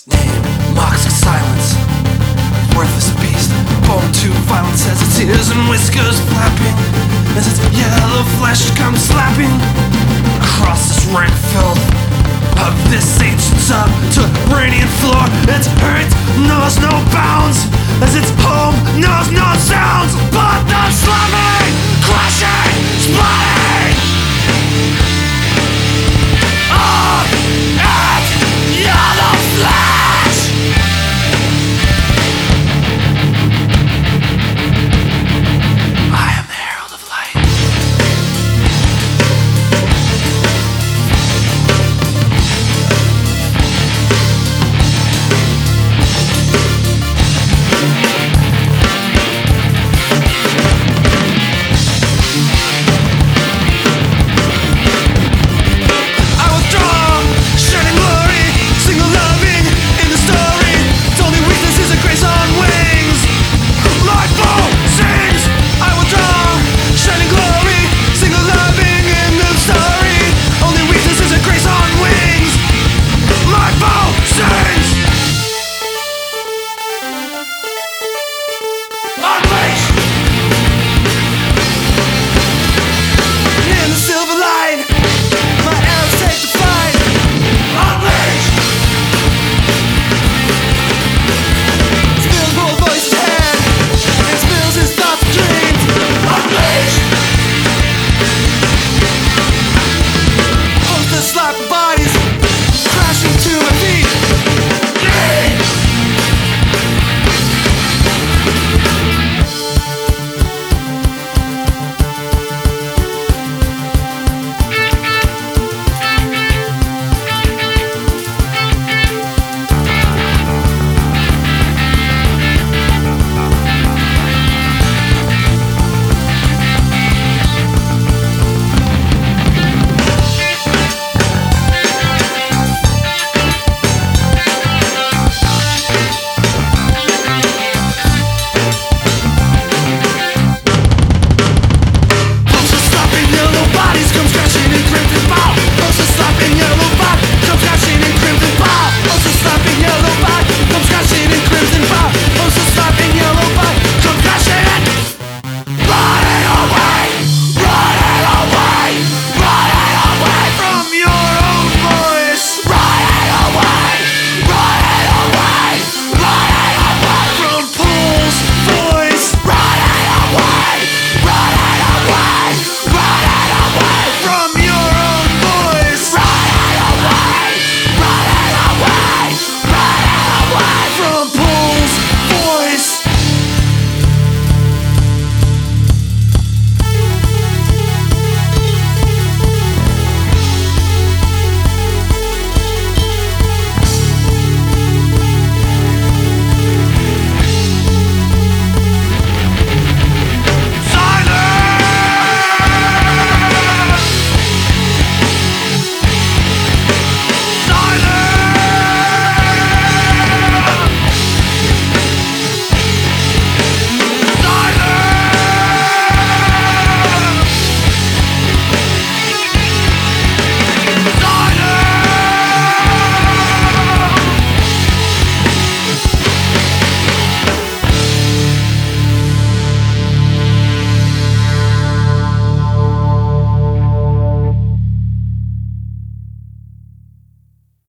name mocks silence, worthless beast, bone to violence as its ears and whiskers flapping, as its yellow flesh comes slapping across this rank filth of this ancient subterranean floor. Its hurt knows no bounds, as its home knows no sounds but the slamming, crashing, splatting of its yellow flesh. I am the herald of light. Slap bodies crashing to my feet.